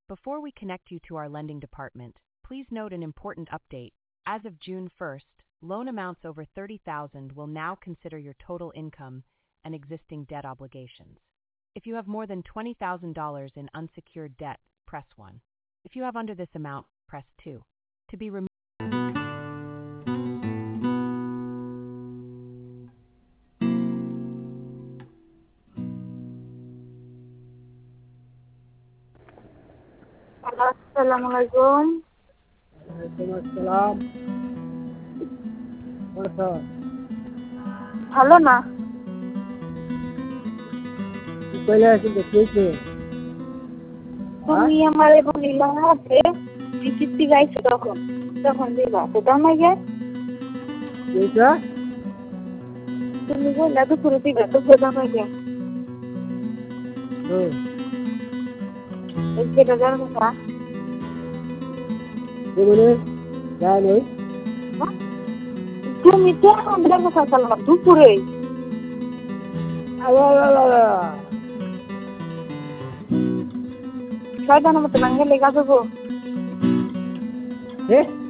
Before we connect you to our lending department, please note an important update. As of June 1st, loan amounts over $30,000 will now consider your total income and existing debt obligations. If you have more than $20,000 in unsecured debt, press 1. If you have under this amount, press 2. To be removed. Assalamualaikum. Waalaikumsalam. Masa ভালো না pala sing kete. তুমি আমারে বলিলা যে কিস্তি গাইছো তখন তখন দিবা তো দামাই যায় Desa? তুমি বললা তো পুরো দিবা তো দামাই যায় Oh, এই যেটা জানো না gimana? Jangan. তুমি তো আমাদের কথা বললা দুপুরে Ala. শয়তানের মতো লাঙ্গে লেগে যাবো Eh?